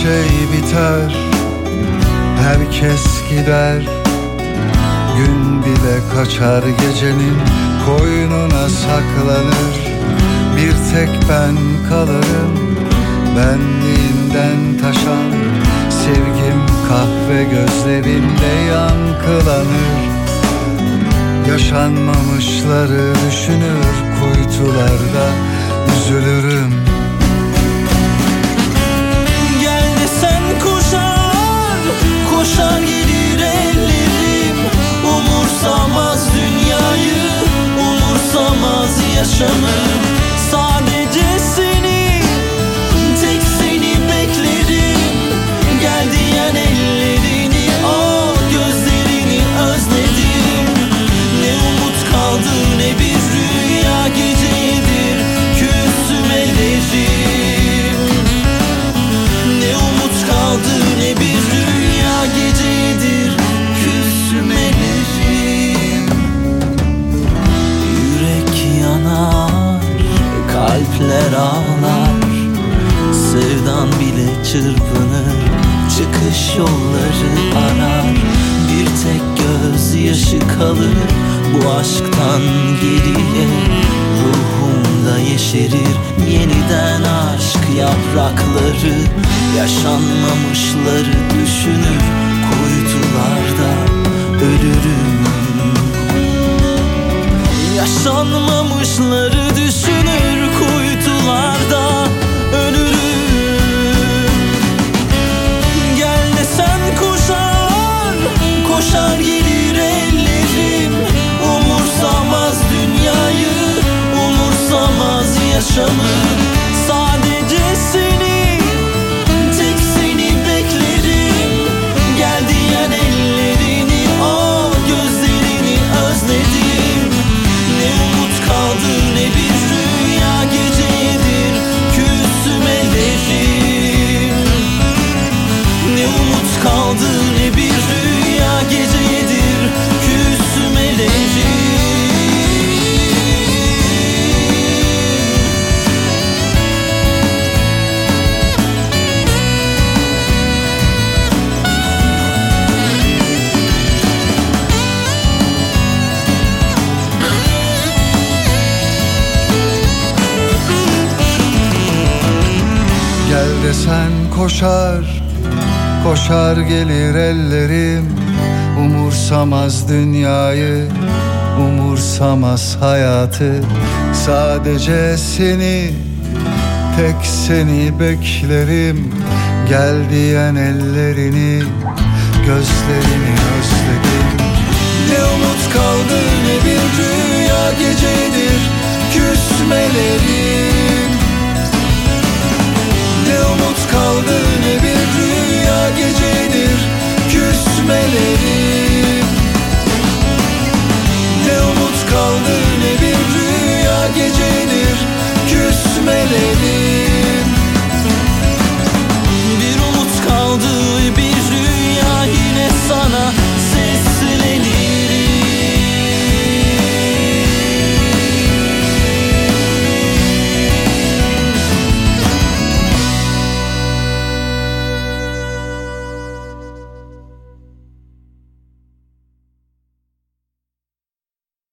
şey biter, herkes gider. Gün bile kaçar gecenin koynuna saklanır. Bir tek ben kalırım, benliğinden taşan. Sevgim kahve gözlerinde yankılanır. Yaşanmamışları düşünür, kuytularda üzülürüm. Gel desen koşar, koşar gelir ellerim. Umursamaz dünyayı, umursamaz yaşamı. Sadece seni, tek seni beklerim. Gel diyen ellerini, o gözlerini özledim. Ne umut kaldı ne bir rüya gecedir, küstüm ellerim. Ne umut kaldı ne bir rüya gecedir, küstüm ellerim. Yürek yanar, kalpler ağlar. Sevdan bile çırpınır, çıkış yolları arar. Bir tek gözyaşı kalır bu aşktan geriye. Ruhumda yeşerir yeniden aşk yaprakları. Yaşanmamışları düşünür, kuytularda ölürüm. Yaşanmamışları düşünür, kuytularda ölürüm. Gel desen koşar, koşar gelir ellerim. Umursamaz dünyayı, umursamaz yaşamı. Sadece seni, tek seni beklerim. Gel diyen ellerini, o gözlerini özledim. Ne umut kaldı ne bir rüya gecedir, küstüm ellerim. Ne umut kaldı ne bir rüya gecedir, küstüm ellerim. Gel desen koşar, koşar gelir ellerim. Umursamaz dünyayı, umursamaz hayatı. Sadece seni, tek seni beklerim. Gel diyen ellerini, gözlerini özledim.